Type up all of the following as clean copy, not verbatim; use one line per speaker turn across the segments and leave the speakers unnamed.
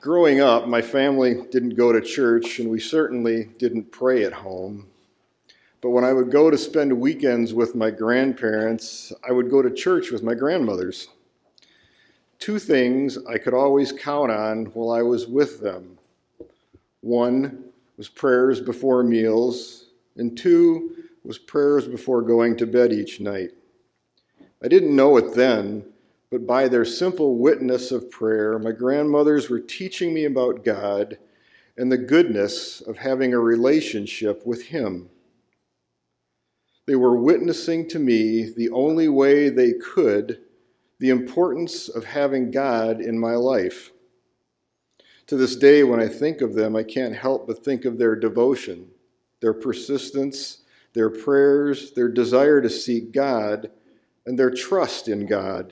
Growing up, my family didn't go to church, and we certainly didn't pray at home. But when I would go to spend weekends with my grandparents, I would go to church with my grandmothers. Two things I could always count on while I was with them. One was prayers before meals, and two was prayers before going to bed each night. I didn't know it then, but by their simple witness of prayer, my grandmothers were teaching me about God and the goodness of having a relationship with Him. They were witnessing to me the only way they could the importance of having God in my life. To this day, when I think of them, I can't help but think of their devotion, their persistence, their prayers, their desire to seek God, and their trust in God.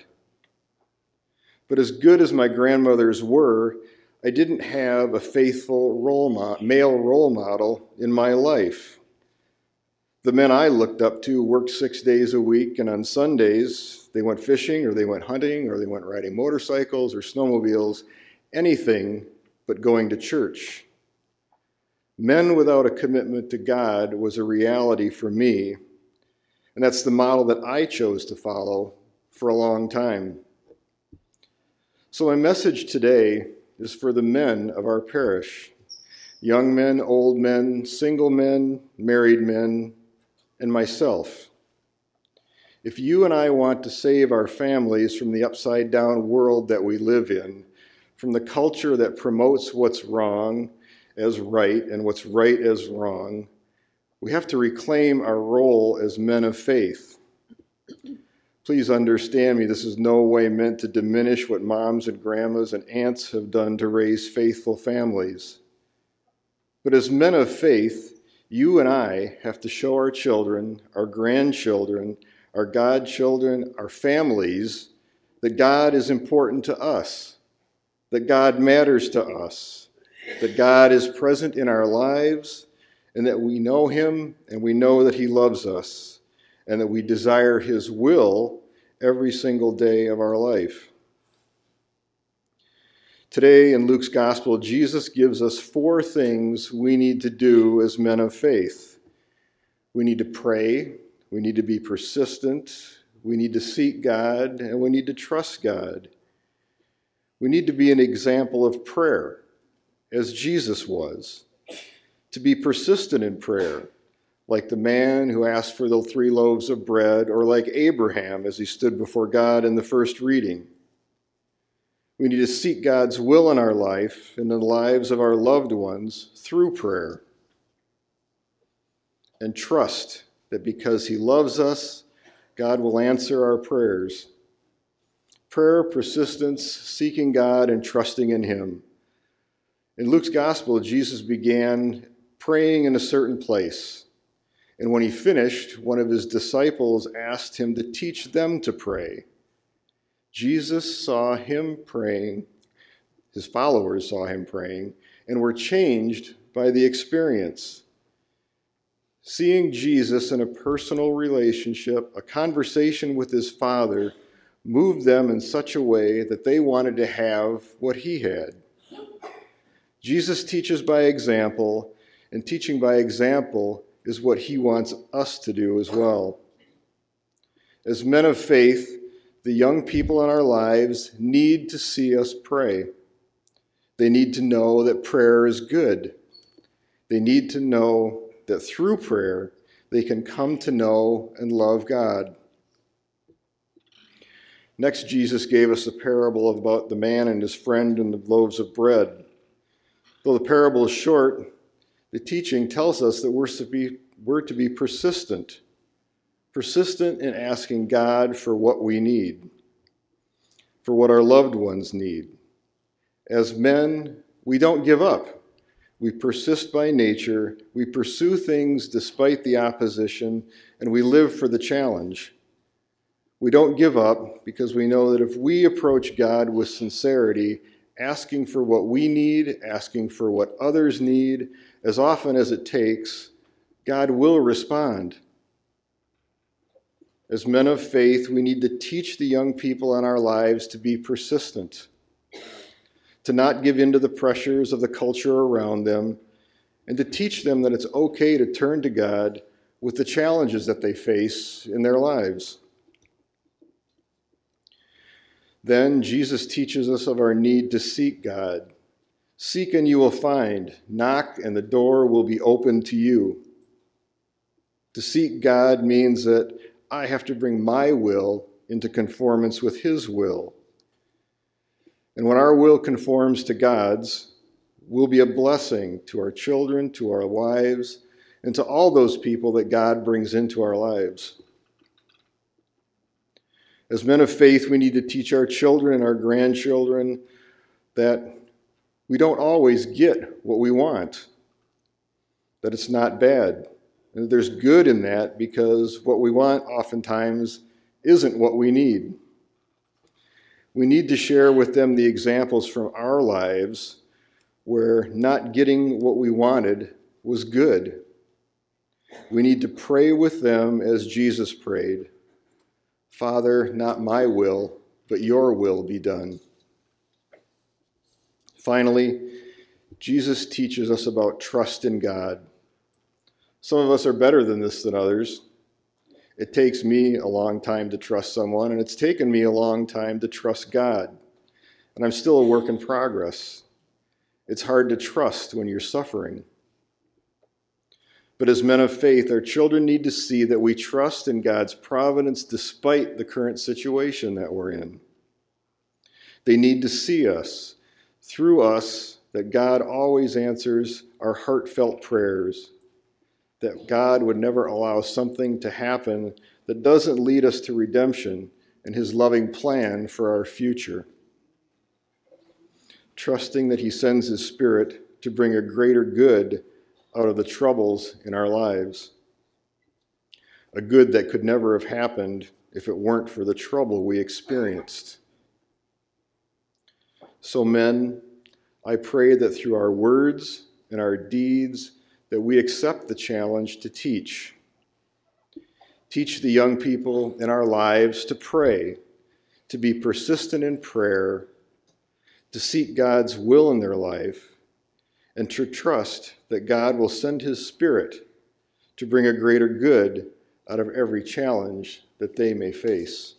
But as good as my grandmothers were, I didn't have a faithful male role model in my life. The men I looked up to worked 6 days a week, and on Sundays, they went fishing, or they went hunting, or they went riding motorcycles or snowmobiles, anything but going to church. Men without a commitment to God was a reality for me, and that's the model that I chose to follow for a long time. So my message today is for the men of our parish, young men, old men, single men, married men, and myself. If you and I want to save our families from the upside-down world that we live in, from the culture that promotes what's wrong as right and what's right as wrong, we have to reclaim our role as men of faith. Please understand me, this is no way meant to diminish what moms and grandmas and aunts have done to raise faithful families. But as men of faith, you and I have to show our children, our grandchildren, our godchildren, our families, that God is important to us, that God matters to us, that God is present in our lives, and that we know Him and we know that He loves us, and that we desire His will every single day of our life. Today in Luke's Gospel, Jesus gives us 4 things we need to do as men of faith. We need to pray, we need to be persistent, we need to seek God, and we need to trust God. We need to be an example of prayer, as Jesus was, to be persistent in prayer, like the man who asked for the 3 loaves of bread, or like Abraham as he stood before God in the first reading. We need to seek God's will in our life and in the lives of our loved ones through prayer. And trust that because He loves us, God will answer our prayers. Prayer, persistence, seeking God, and trusting in Him. In Luke's Gospel, Jesus began praying in a certain place. And when He finished, one of His disciples asked Him to teach them to pray. Jesus saw Him praying, His followers saw Him praying, and were changed by the experience. Seeing Jesus in a personal relationship, a conversation with His Father, moved them in such a way that they wanted to have what He had. Jesus teaches by example, and teaching by example is what He wants us to do as well. As men of faith, the young people in our lives need to see us pray. They need to know that prayer is good. They need to know that through prayer, they can come to know and love God. Next, Jesus gave us a parable about the man and his friend and the loaves of bread. Though the parable is short, the teaching tells us that we're to be persistent in asking God for what we need, for what our loved ones need. As men, we don't give up. We persist by nature, we pursue things despite the opposition, and we live for the challenge. We don't give up because we know that if we approach God with sincerity, asking for what we need, asking for what others need, as often as it takes, God will respond. As men of faith, we need to teach the young people in our lives to be persistent, to not give in to the pressures of the culture around them, and to teach them that it's okay to turn to God with the challenges that they face in their lives. Then Jesus teaches us of our need to seek God. Seek and you will find. Knock and the door will be opened to you. To seek God means that I have to bring my will into conformance with His will. And when our will conforms to God's, we'll be a blessing to our children, to our wives, and to all those people that God brings into our lives. As men of faith, we need to teach our children and our grandchildren that we don't always get what we want, that it's not bad. And there's good in that because what we want oftentimes isn't what we need. We need to share with them the examples from our lives where not getting what we wanted was good. We need to pray with them as Jesus prayed, Father, not my will, but your will be done. Finally, Jesus teaches us about trust in God. Some of us are better than this than others. It takes me a long time to trust someone, and it's taken me a long time to trust God. And I'm still a work in progress. It's hard to trust when you're suffering. But as men of faith, our children need to see that we trust in God's providence despite the current situation that we're in. They need to see us, through us, that God always answers our heartfelt prayers, that God would never allow something to happen that doesn't lead us to redemption and His loving plan for our future. Trusting that He sends His Spirit to bring a greater good out of the troubles in our lives. A good that could never have happened if it weren't for the trouble we experienced. So men, I pray that through our words and our deeds that we accept the challenge to teach. Teach the young people in our lives to pray, to be persistent in prayer, to seek God's will in their life, and to trust that God will send His Spirit to bring a greater good out of every challenge that they may face.